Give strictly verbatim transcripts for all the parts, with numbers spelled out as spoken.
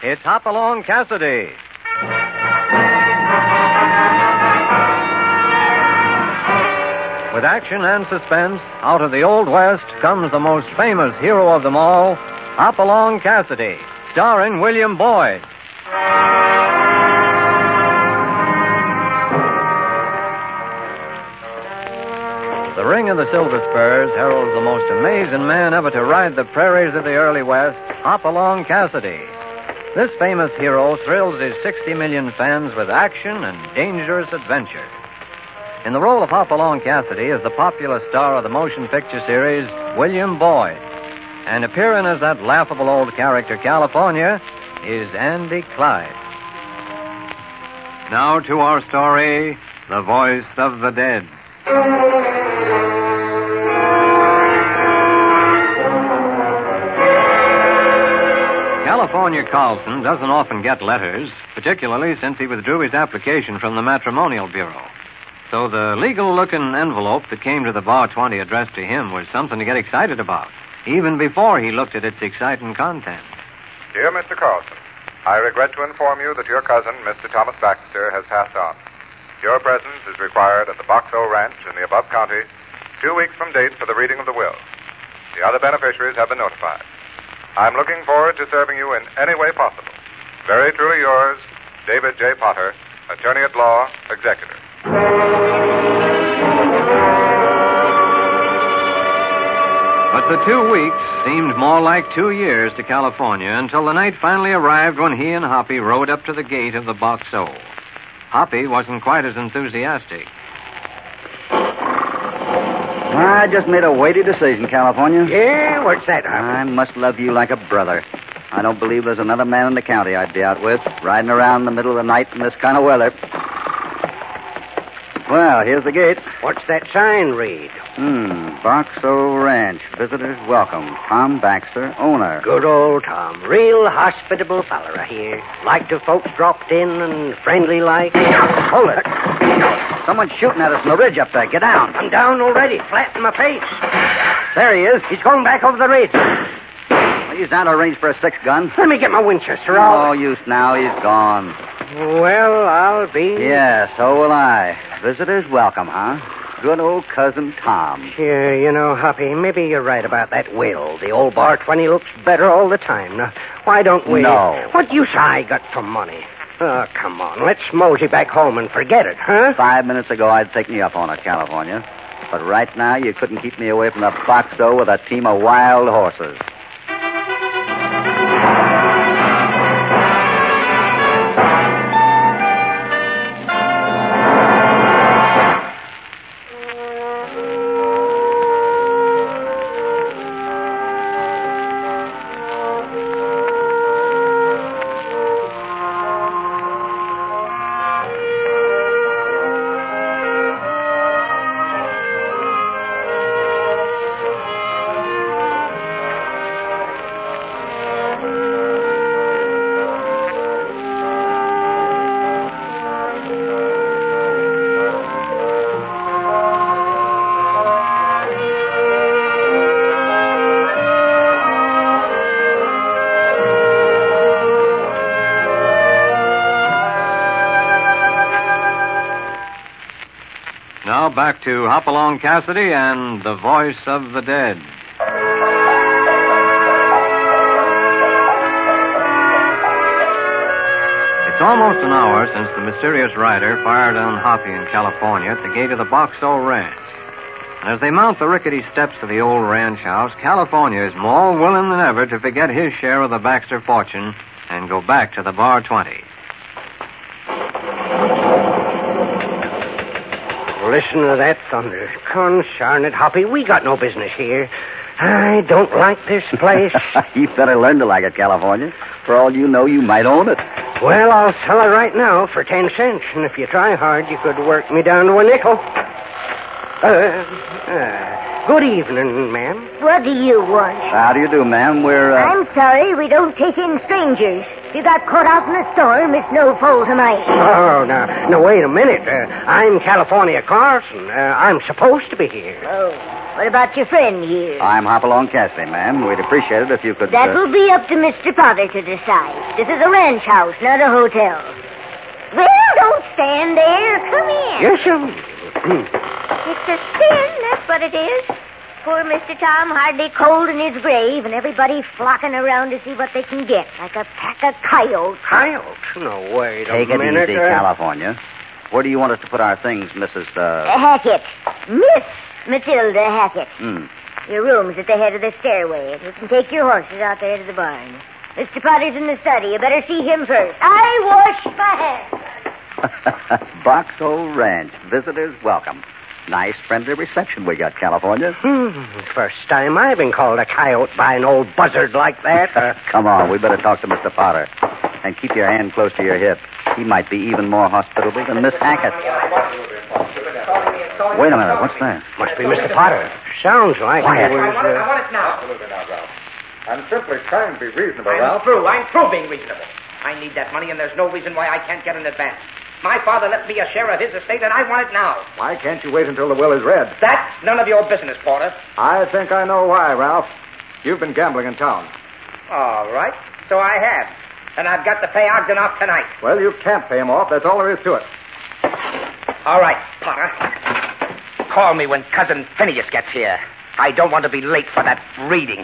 It's Hopalong Cassidy. With action and suspense, out of the Old West comes the most famous hero of them all, Hopalong Cassidy, starring William Boyd. The ring of the Silver Spurs heralds the most amazing man ever to ride the prairies of the early West, Hopalong Cassidy. This famous hero thrills his sixty million fans with action and dangerous adventure. In the role of Hopalong Cassidy is the popular star of the motion picture series, William Boyd. And appearing as that laughable old character, California, is Andy Clyde. Now to our story, The Voice of the Dead. California Carlson doesn't often get letters, particularly since he withdrew his application from the Matrimonial Bureau. So the legal-looking envelope that came to the Bar twenty addressed to him was something to get excited about, even before he looked at its exciting contents. Dear Mister Carlson, I regret to inform you that your cousin, Mister Thomas Baxter, has passed on. Your presence is required at the Boxo Ranch in the above county two weeks from date for the reading of the will. The other beneficiaries have been notified. I'm looking forward to serving you in any way possible. Very truly yours, David J. Potter, Attorney at Law, Executor. But the two weeks seemed more like two years to California until the night finally arrived when he and Hoppy rode up to the gate of the Boxo. Hoppy wasn't quite as enthusiastic. I just made a weighty decision, California. Yeah? What's that, Hoppy? I must love you like a brother. I don't believe there's another man in the county I'd be out with, riding around in the middle of the night in this kind of weather. Well, here's the gate. What's that sign read? Hmm, Boxo Ranch. Visitors welcome. Tom Baxter, owner. Good old Tom. Real hospitable feller, I hear. Like to folks dropped in and friendly like. Hold it. Someone's shooting at us on the ridge up there. Get down. I'm down already, flat in my face. There he is. He's going back over the ridge. Well, he's out of range for a six-gun. Let me get my Winchester. No I'll... use now. He's gone. Well, I'll be... Yeah, so will I. Visitors welcome, huh? Good old cousin Tom. Yeah, you know, Hoppy, maybe you're right about that will. The old Bar twenty looks better all the time. Now, why don't we... No. What use I got for money? Oh, come on. Let's mosey back home and forget it, huh? Five minutes ago, I'd take me up on it, California. But right now, you couldn't keep me away from the Boxo with a team of wild horses. Now back to Hopalong Cassidy and The Voice of the Dead. It's almost an hour since the mysterious rider fired on Hoppy in California at the gate of the Boxo Ranch. And as they mount the rickety steps to the old ranch house, California is more willing than ever to forget his share of the Baxter fortune and go back to the Bar twenty. Listen to that thunder. Consarn it, Hoppy, we got no business here. I don't like this place. You better learn to like it, California. For all you know, you might own it. Well, I'll sell it right now for ten cents, and if you try hard, you could work me down to a nickel. Uh, uh, good evening, ma'am. What do you want? How do you do, ma'am? We're, uh... I'm sorry, we don't take in strangers. You got caught out in a storm. It's no fault of mine. Oh, now, now, wait a minute. Uh, I'm California Carlson. Uh, I'm supposed to be here. Oh. What about your friend here? I'm Hopalong Cassidy, ma'am. We'd appreciate it if you could... That uh... will be up to Mister Potter to decide. This is a ranch house, not a hotel. Well, don't stand there. Come in. Yes, sir. It's a sin, that's what it is. Poor Mister Tom hardly cold in his grave, and everybody flocking around to see what they can get, like a pack of coyotes. Coyotes? No, wait a Take it minute. easy, uh... California. Where do you want us to put our things, Missus Uh... Hackett. Miss Matilda Hackett. Hmm. Your room's at the head of the stairway. You can take your horses out there to the barn. Mister Potter's in the study. You better see him first. I wash my hands. Box Hole Ranch. Visitors welcome. Nice, friendly reception we got, California. Hmm. First time I've been called a coyote by an old buzzard like that. Uh, Come on, we better talk to Mister Potter. And keep your hand close to your hip. He might be even more hospitable than Miss Hackett. Wait a minute, what's that? must be Mister Potter. Sounds like Quiet. he was... I want it, I Uh... want it now. Absolutely not, Ralph. I'm simply trying to be reasonable, I'm Ralph. through. I'm through being reasonable. I need that money, and there's no reason why I can't get an advance. My father left me a share of his estate, and I want it now. Why can't you wait until the will is read? That's none of your business, Porter. I think I know why, Ralph. You've been gambling in town. All right. So I have. And I've got to pay Ogden off tonight. Well, you can't pay him off. That's all there is to it. All right, Potter. Call me when Cousin Phineas gets here. I don't want to be late for that reading.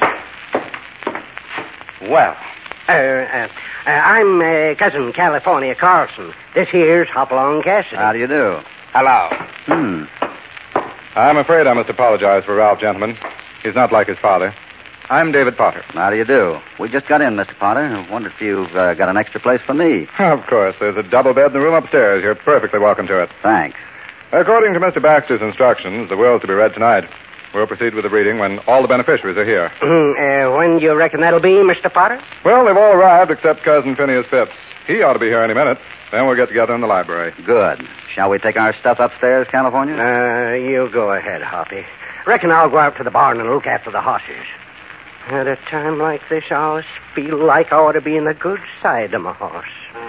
Well, Uh, uh, uh, I'm uh, Cousin California Carlson. This here's Hopalong Cassidy. How do you do? hello. Hmm. I'm afraid I must apologize for Ralph, gentlemen. He's not like his father. I'm David Potter. How do you do? We just got in, Mister Potter. I wondered if you've uh, got an extra place for me. Of course. There's a double bed in the room upstairs. You're perfectly welcome to it. Thanks. According to Mister Baxter's instructions, the will's to be read tonight. We'll proceed with the reading when all the beneficiaries are here. Hmm, uh, when do you reckon that'll be, Mister Potter? Well, they've all arrived except Cousin Phineas Phipps. He ought to be here any minute. Then we'll get together in the library. Good. Shall we take our stuff upstairs, California? Uh, you go ahead, Hoppy. Reckon I'll go out to the barn and look after the horses. At a time like this, I always feel like I ought to be in the good side of my horse.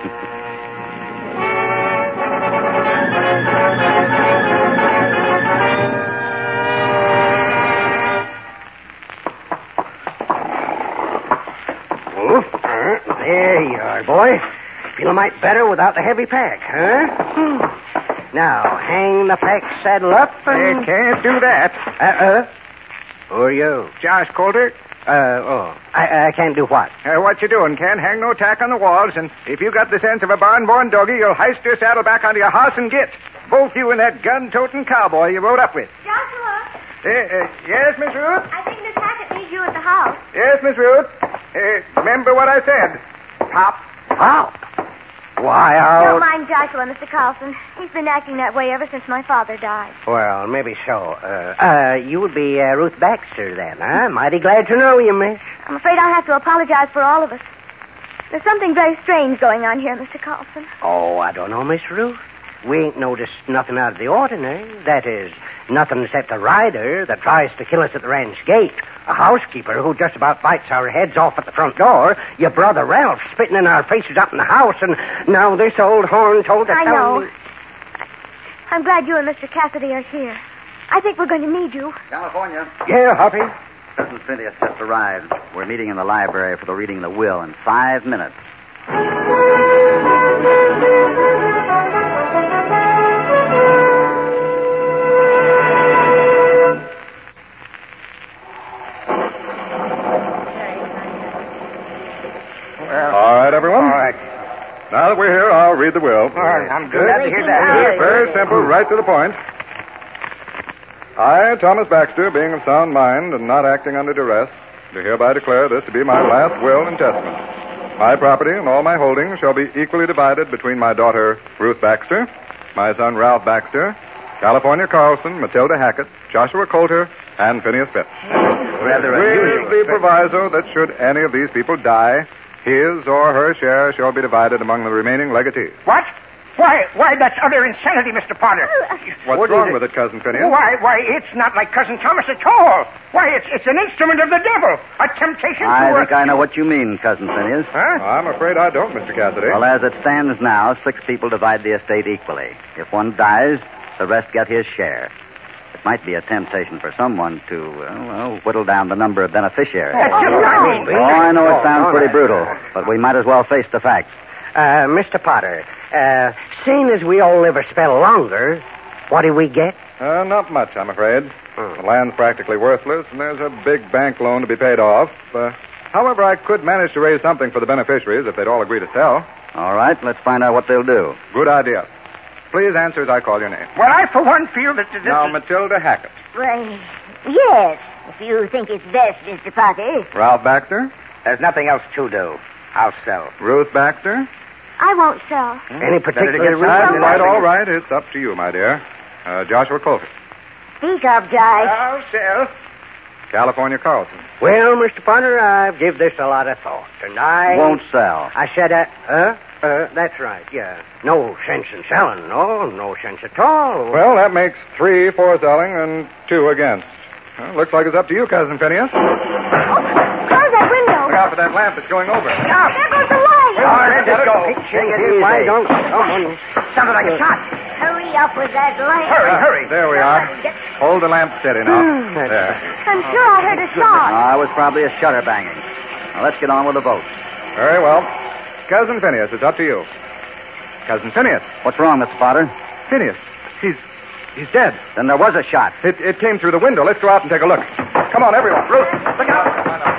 Oh, uh, there you are, boy. Feel a mite better without the heavy pack, huh? Hmm. Now, hang the pack saddle up and... You can't do that. Uh-uh. Who are you? Josh Coulter. Uh, oh. I, I can't do what? Uh, what you doing, Ken? Hang no tack on the walls, and if you got the sense of a barn-born doggy, you'll heist your saddle back onto your horse and get. Both you and that gun-toting cowboy you rode up with. Joshua, Uh, uh, yes, Miss Ruth? I think Miss Hackett needs you at the house. Yes, Miss Ruth. Uh, remember what I said. Pop. Pop? Why, Don't I'll... mind Joshua, Mister Carlson. He's been acting that way ever since my father died. Well, maybe so. Uh, uh, you would be uh, Ruth Baxter then, huh? Mighty glad to know you, miss. I'm afraid I'll have to apologize for all of us. There's something very strange going on here, Mister Carlson. Oh, I don't know, Miss Ruth. We ain't noticed nothing out of the ordinary. That is, nothing except a rider that tries to kill us at the ranch gate, a housekeeper who just about bites our heads off at the front door, your brother Ralph spitting in our faces up in the house, and now this old horn told to I tell know. me... I'm glad you and Mister Cassidy are here. I think we're going to need you. California. Yeah, Hoppy? Cousin Phineas just arrived. We're meeting in the library for the reading of the will in five minutes. All right, everyone. All right. Now that we're here, I'll read the will. All right, I'm glad to hear that. It's very simple, right to the point. I, Thomas Baxter, being of sound mind and not acting under duress, do hereby declare this to be my last will and testament. My property and all my holdings shall be equally divided between my daughter, Ruth Baxter, my son, Ralph Baxter, California Carlson, Matilda Hackett, Joshua Coulter, and Phineas Phipps. Rather With the proviso that should any of these people die, his or her share shall be divided among the remaining legatees. What? Why, why, that's utter insanity, Mister Potter. What's What wrong is it? with it, Cousin Phineas? Why, why, it's not like Cousin Thomas at all. Why, it's it's an instrument of the devil. A temptation I to... think I know what you mean, Cousin Phineas. Huh? I'm afraid I don't, Mister Cassidy. Well, as it stands now, six people divide the estate equally. If one dies, the rest get his share. But might be a temptation for someone to, uh, well, whittle down the number of beneficiaries. That's just what I mean. Oh, I know it Oh, sounds no, pretty no. brutal, but we might as well face the facts. Uh, Mister Potter, uh, seeing as we all live a spell longer, what do we get? Uh, not much, I'm afraid. Hmm. The land's practically worthless, and there's a big bank loan to be paid off. Uh, however, I could manage to raise something for the beneficiaries if they'd all agree to sell. All right, let's find out what they'll do. Good idea. Please answer as I call your name. Well, I, for one, feel that this Now, is... Matilda Hackett. Why, yes, if you think it's best, Mister Potter. Ralph Baxter. There's nothing else to do. I'll sell. Ruth Baxter. I won't sell. Any particular get reason? That's Something right, like all it. right. It's up to you, my dear. Uh, Joshua Colford. Speak up, Josh. I'll sell. California Carlson. Well, Mister Potter, I've give this a lot of thought, and I... Won't sell. I said, uh, uh, uh, that's right, yeah. No sense in selling, no, no sense at all. Well, that makes three for selling and two against. Well, looks like it's up to you, Cousin Phineas. Oh, close that window. Look out for that lamp that's going over. There goes the light. All right, let it go. Take it easy. Why don't someone... Sounded like a shot. Hurry up with that light. Hurry, hurry. There we are. Hold the lamp steady now. Hmm, that's There. I'm sure I heard a shot. Ah, it was probably a shutter banging. Now, let's get on with the vote. Very well. Cousin Phineas, it's up to you. Cousin Phineas. What's wrong, Mister Potter? Phineas. He's he's dead. Then there was a shot. It it came through the window. Let's go out and take a look. Come on, everyone. Ruth, look out.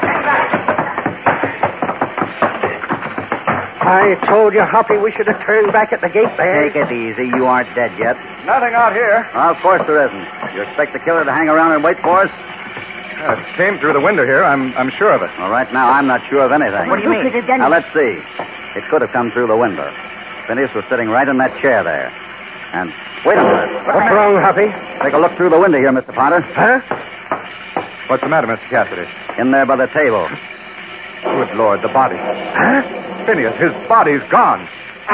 I told you, Hoppy, we should have turned back at the gate there. Take it easy. You aren't dead yet. Nothing out here. Well, of course there isn't. You expect the killer to hang around and wait for us? Uh, it came through the window here. I'm I'm sure of it. Well, right now, I'm not sure of anything. What do you mean? Could have done Now, it. let's see. It could have come through the window. Phineas was sitting right in that chair there. And, wait a minute. What's wrong, Hoppy? Take a look through the window here, Mister Potter. Huh? What's the matter, Mister Cassidy? In there by the table. Good Lord, the body. Huh? Phineas, his body's gone.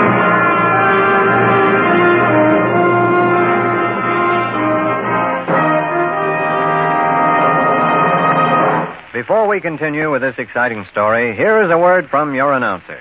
Before we continue with this exciting story, here is a word from your announcer.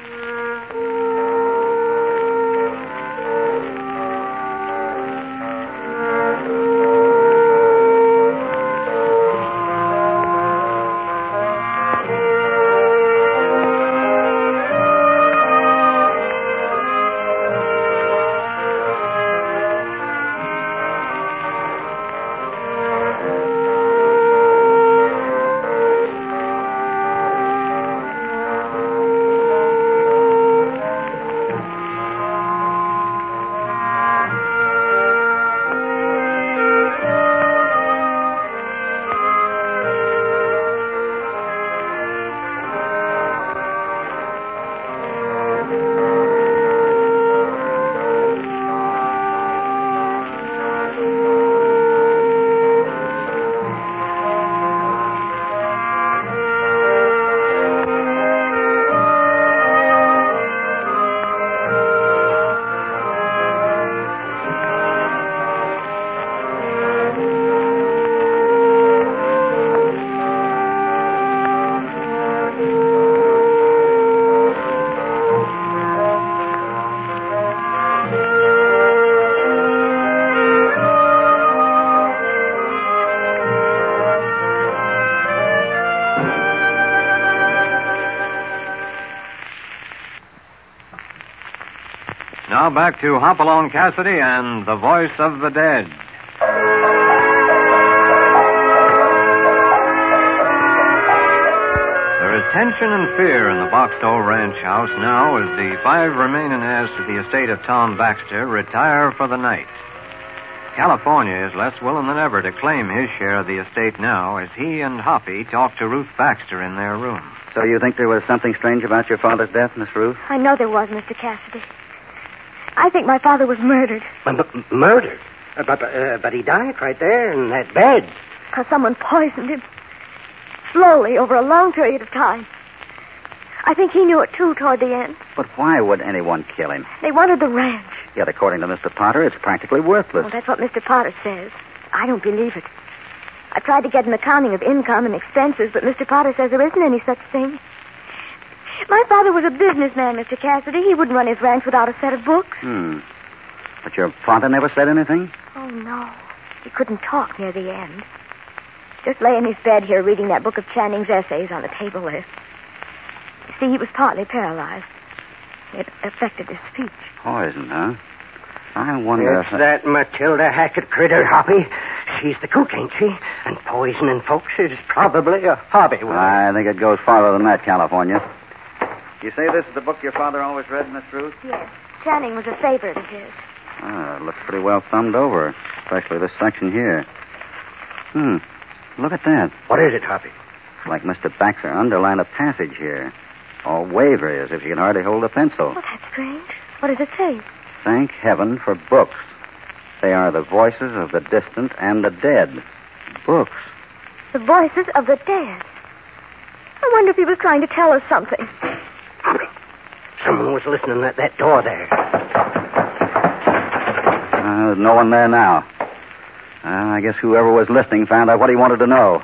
Now back to Hopalong Cassidy and the Voice of the Dead. There is tension and fear in the Boxall Ranch house now as the five remaining heirs to the estate of Tom Baxter retire for the night. California is less willing than ever to claim his share of the estate now as he and Hoppy talk to Ruth Baxter in their room. So you think there was something strange about your father's death, Miss Ruth? I know there was, Mister Cassidy. I think my father was murdered. M- m- murdered? Uh, but, uh, but he died right there in that bed. Because someone poisoned him. Slowly, over a long period of time. I think he knew it, too, toward the end. But why would anyone kill him? They wanted the ranch. Yet, according to Mister Potter, it's practically worthless. Well, that's what Mister Potter says. I don't believe it. I tried to get an accounting of income and expenses, but Mister Potter says there isn't any such thing. My father was a businessman, Mister Cassidy. He wouldn't run his ranch without a set of books. Hmm. But your father never said anything? Oh, no. He couldn't talk near the end. Just lay in his bed here reading that book of Channing's essays on the table there. You see, he was partly paralyzed. It affected his speech. Poison, huh? I wonder It's if... that Matilda Hackett critter, Hoppy. She's the cook, ain't she? And poisoning folks is probably a hobby. With her. I think it goes farther than that, California. You say this is the book your father always read, Miss Ruth? Yes. Channing was a favorite of his. Ah, it looks pretty well thumbed over, especially this section here. Hmm. Look at that. What is it, Hoppy? It's like Mister Baxter underlined a passage here. All wavery, as if he can hardly hold a pencil. Well, that's strange. What does it say? Thank heaven for books. They are the voices of the distant and the dead. Books. The voices of the dead. I wonder if he was trying to tell us something. Hoppy, someone was listening at that door there. Uh, there's no one there now. Uh, I guess whoever was listening found out what he wanted to know.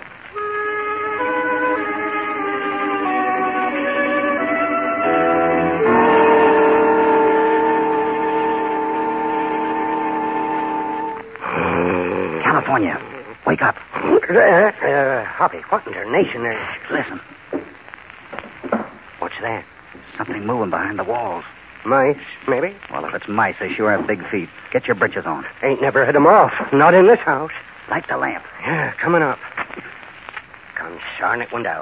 California, wake up. Uh, uh, Hoppy, what in tarnation is... Listen. What's that? Something moving behind the walls. Mice, maybe? Well, if it's mice, they sure have big feet. Get your britches on. Ain't never had 'em off. Not in this house. Light the lamp. Yeah, coming up. Consarn it, went out.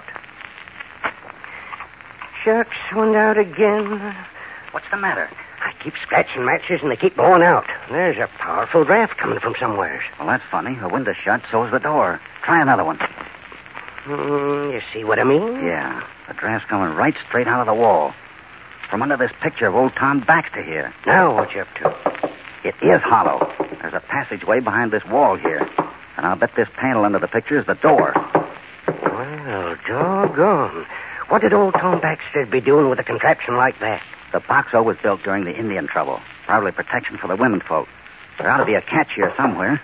Shucks, went out again. What's the matter? I keep scratching matches and they keep blowing out. There's a powerful draft coming from somewhere. Well, that's funny. The window's shut, so's the door. Try another one. Mm, you see what I mean? Yeah, the draft's coming right straight out of the wall. From under this picture of old Tom Baxter here. Now what you up to? It is hollow. There's a passageway behind this wall here. And I'll bet this panel under the picture is the door. Well, doggone. What did old Tom Baxter be doing with a contraption like that? The box-o was built during the Indian trouble. Probably protection for the women folk. There ought to be a catch here somewhere.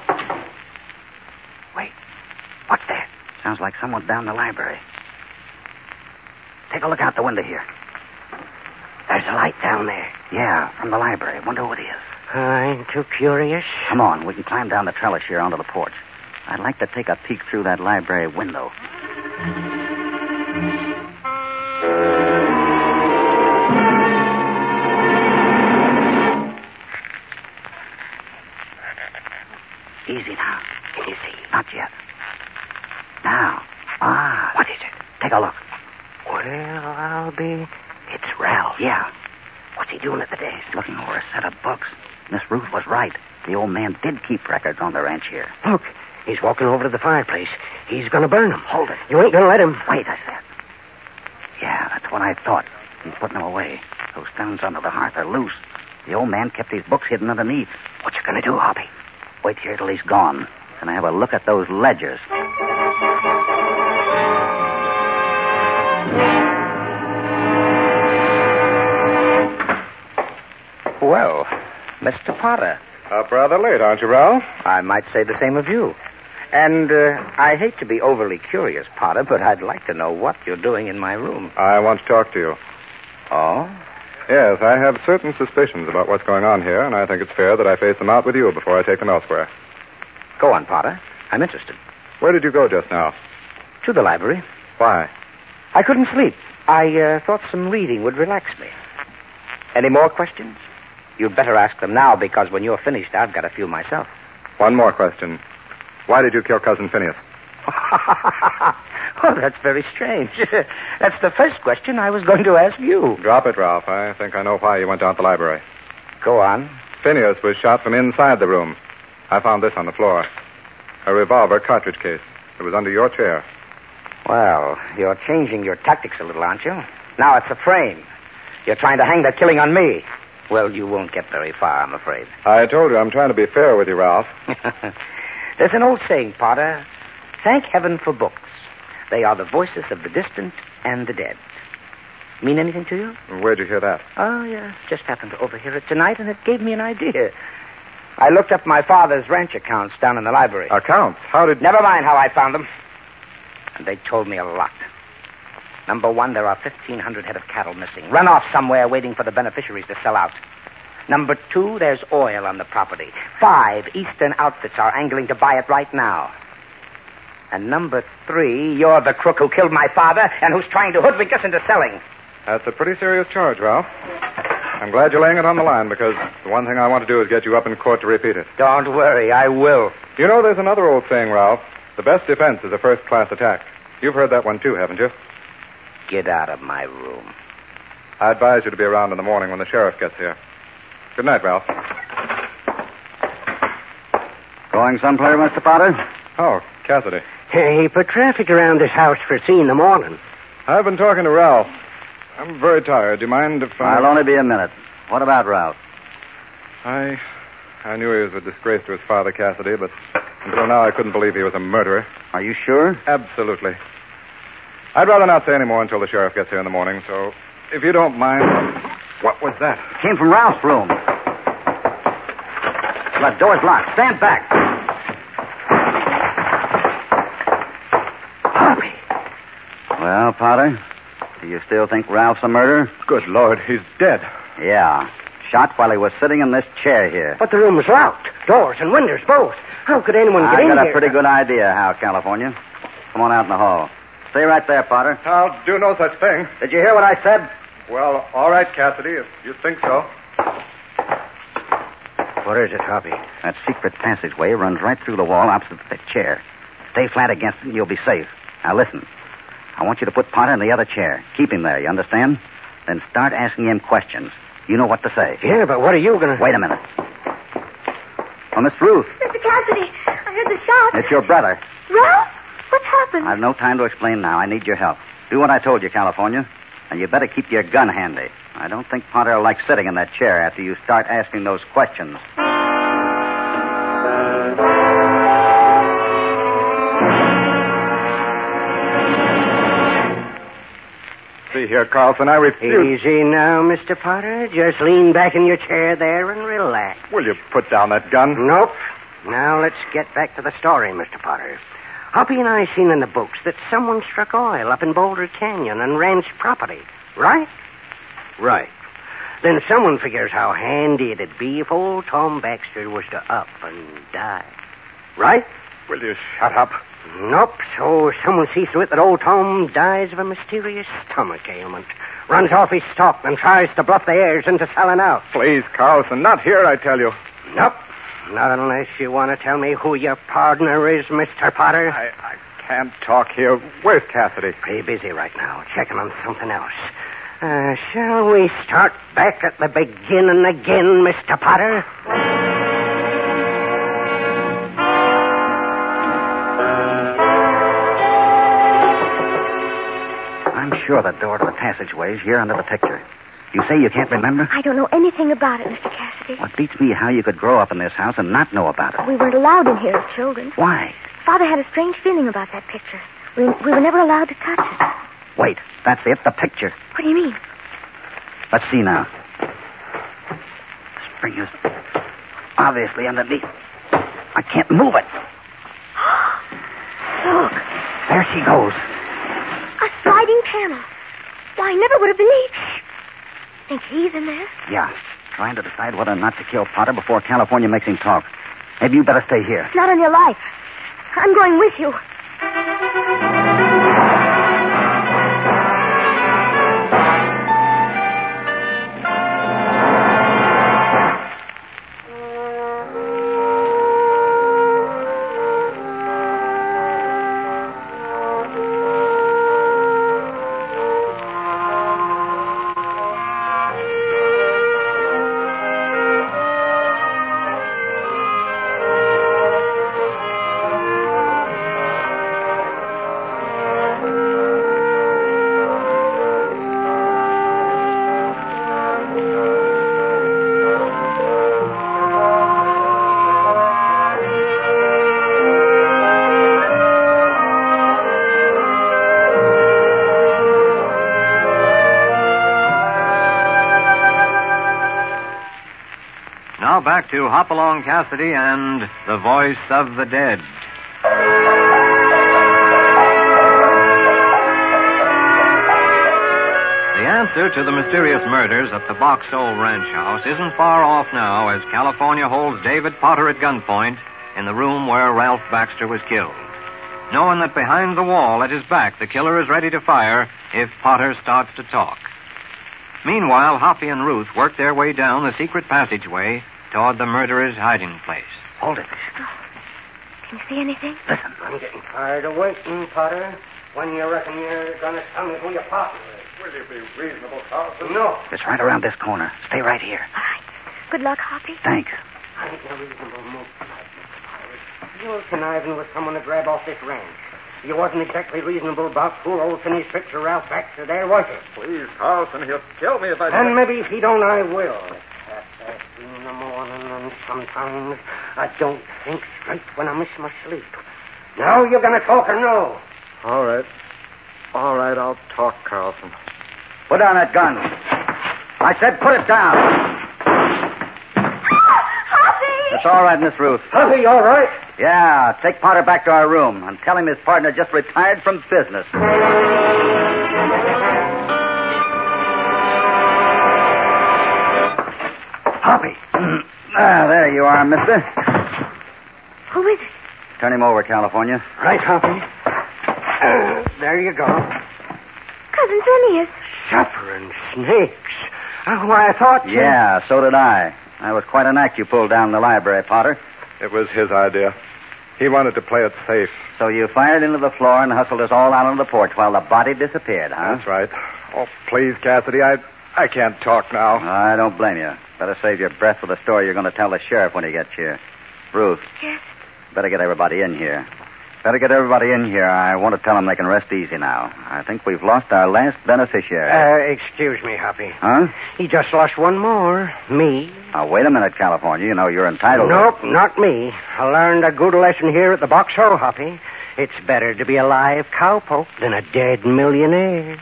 Wait. What's that? Sounds like someone's down in the library. Take a look out the window here. There's a light down there. Yeah, from the library. Wonder who it is. I ain't too curious. Come on, we can climb down the trellis here onto the porch. I'd like to take a peek through that library window. Easy now. Can you see? Not yet. Now. Ah. What is it? Take a look. Well, I'll be... It's Ralph. Yeah. What's he doing at the desk? Looking over a set of books. Miss Ruth was right. The old man did keep records on the ranch here. Look, he's walking over to the fireplace. He's going to burn them. Hold it. You ain't going to let him. Wait, I said. Yeah, that's what I thought. He's putting them away. Those stones under the hearth are loose. The old man kept these books hidden underneath. What you going to do, Hoppy? Wait here till he's gone. Then I have a look at those ledgers. Well, Mister Potter. Up rather late, aren't you, Ralph? I might say the same of you. And uh, I hate to be overly curious, Potter, but I'd like to know what you're doing in my room. I want to talk to you. Oh? Yes, I have certain suspicions about what's going on here, and I think it's fair that I face them out with you before I take them elsewhere. Go on, Potter. I'm interested. Where did you go just now? To the library. Why? I couldn't sleep. I uh, thought some reading would relax me. Any more questions? You'd better ask them now, because when you're finished, I've got a few myself. One more question. Why did you kill Cousin Phineas? Oh, that's very strange. That's the first question I was going to ask you. Drop it, Ralph. I think I know why you went down to the library. Go on. Phineas was shot from inside the room. I found this on the floor. A revolver cartridge case. It was under your chair. Well, you're changing your tactics a little, aren't you? Now it's a frame. You're trying to hang that killing on me. Well, you won't get very far, I'm afraid. I told you I'm trying to be fair with you, Ralph. There's an old saying, Potter. Thank heaven for books. They are the voices of the distant and the dead. Mean anything to you? Where'd you hear that? Oh, yeah. Just happened to overhear it tonight, and it gave me an idea. I looked up my father's ranch accounts down in the library. Accounts? How did... Never mind how I found them. And they told me a lot. Number one, there are fifteen hundred head of cattle missing. Run off somewhere waiting for the beneficiaries to sell out. Number two, there's oil on the property. Five, Eastern outfits are angling to buy it right now. And number three, you're the crook who killed my father and who's trying to hoodwink us into selling. That's a pretty serious charge, Ralph. I'm glad you're laying it on the line because the one thing I want to do is get you up in court to repeat it. Don't worry, I will. You know, there's another old saying, Ralph. The best defense is a first-class attack. You've heard that one, too, haven't you? Get out of my room. I advise you to be around in the morning when the sheriff gets here. Good night, Ralph. Going someplace, Mister Potter? Oh, Cassidy. He put traffic around this house for three in the morning. I've been talking to Ralph. I'm very tired. Do you mind if I... I'll only be a minute. What about Ralph? I... I knew he was a disgrace to his father, Cassidy, but until now I couldn't believe he was a murderer. Are you sure? Absolutely. I'd rather not say any more until the sheriff gets here in the morning, so if you don't mind... What was that? It came from Ralph's room. The door's locked. Stand back. Harvey. Well, Potter, do you still think Ralph's a murderer? Good Lord, he's dead. Yeah. Shot while he was sitting in this chair here. But the room's locked. Doors and windows both. How could anyone get I in got here? a pretty good idea how, California. Come on out in the hall. Stay right there, Potter. I'll do no such thing. Did you hear what I said? Well, all right, Cassidy, if you think so. What is it, Harvey? That secret passageway runs right through the wall opposite the chair. Stay flat against it and you'll be safe. Now listen. I want you to put Potter in the other chair. Keep him there, you understand? Then start asking him questions. You know what to say. Yeah, but what are you going to... Wait a minute. Oh, Miss Ruth. Mister Cassidy, I heard the shot. It's your brother. Ralph? What's happened? I've no time to explain now. I need your help. Do what I told you, California. And you better keep your gun handy. I don't think Potter will like sitting in that chair after you start asking those questions. See here, Carlson, I refuse... Easy now, Mister Potter. Just lean back in your chair there and relax. Will you put down that gun? Nope. Now let's get back to the story, Mister Potter. Hoppy and I seen in the books that someone struck oil up in Boulder Canyon on ranch property, right? Right. Then someone figures how handy it'd be if old Tom Baxter was to up and die. Right? Will you shut up? Nope. So someone sees to it that old Tom dies of a mysterious stomach ailment. Runs off his stock and tries to bluff the heirs into selling out. Please, Carlson, not here, I tell you. Nope. Not unless you want to tell me who your partner is, Mister Potter. I, I can't talk here. Where's Cassidy? Pretty busy right now, checking on something else. Uh, shall we start back at the beginning again, Mister Potter? I'm sure the door to the passageway is here under the picture. You say you can't remember? I don't know anything about it, Mister Cassidy. What beats me how you could grow up in this house and not know about it. We weren't allowed in here as children. Why? Father had a strange feeling about that picture. We, we were never allowed to touch it. Wait, that's it, the picture. What do you mean? Let's see now. Spring is obviously underneath. I can't move it. Look, There she goes. a sliding panel. Why, I never would have believed. Think he's in there? Yeah, trying to decide whether or not to kill Potter before California makes him talk. Maybe you better stay here. It's not on your life. I'm going with you. Now back to Hopalong Cassidy and The Voice of the Dead. The answer to the mysterious murders at the Box Hole Ranch House isn't far off now as California holds David Potter at gunpoint in the room where Ralph Baxter was killed, knowing that behind the wall at his back the killer is ready to fire if Potter starts to talk. Meanwhile, Hoppy and Ruth work their way down the secret passageway toward the murderer's hiding place. Hold it. Can you see anything? Listen. I'm getting tired of waiting, Potter. When you reckon you're going to tell me who your partner is? Will you be reasonable, Carlson? No. It's right around this corner. Stay right here. All right. Good luck, Hoppy. Thanks. I ain't no reasonable move tonight, Mister Potter. You were conniving with someone to grab off this ranch. You wasn't exactly reasonable about poor old finished picture Ralph Baxter there, was you? Please, Carlson, he'll kill me if I And maybe if he don't, I will. It's half past three in the morning, and sometimes I don't think straight when I miss my sleep. Now you're going to talk or no? All right. All right, I'll talk, Carlson. Put down that gun. I said put it down. Hoppy! It's all right, Miss Ruth. Hoppy, all right? Yeah, take Potter back to our room and tell him his partner just retired from business. Hoppy. Ah, there you are, mister. Who is it? Turn him over, California. Right, Hoppy. Uh, there you go. Cousin Phineas. Suffering snakes. Uh, why, I thought you... Yeah, so did I. That was quite an act you pulled down in the library, Potter. It was his idea. He wanted to play it safe. So you fired into the floor and hustled us all out on the porch while the body disappeared, huh? That's right. Oh, please, Cassidy, I I can't talk now. I don't blame you. Better save your breath for the story you're going to tell the sheriff when he gets here. Ruth. Yes? Better get everybody in here. Better get everybody in here. I want to tell them they can rest easy now. I think we've lost our last beneficiary. Uh, excuse me, Hoppy. Huh? He just lost one more. Me. Now, wait a minute, California. You know you're entitled Nope, to... not me. I learned a good lesson here at the Box Hole, Hoppy. It's better to be a live cowpoke than a dead millionaire.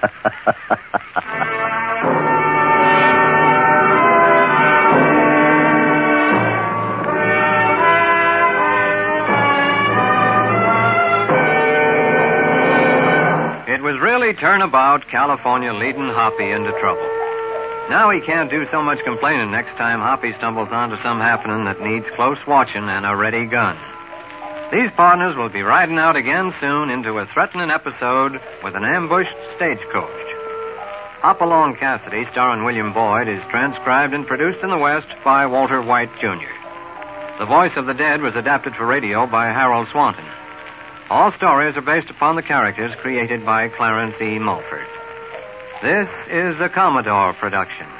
It was really turnabout California leading Hoppy into trouble. Now he can't do so much complaining next time Hoppy stumbles onto some happening that needs close watching and a ready gun. These partners will be riding out again soon into a threatening episode with an ambushed stagecoach. Hop Along Cassidy, starring William Boyd, is transcribed and produced in the West by Walter White, Junior The voice of the dead was adapted for radio by Harold Swanton. All stories are based upon the characters created by Clarence E. Mulford. This is a Commodore production.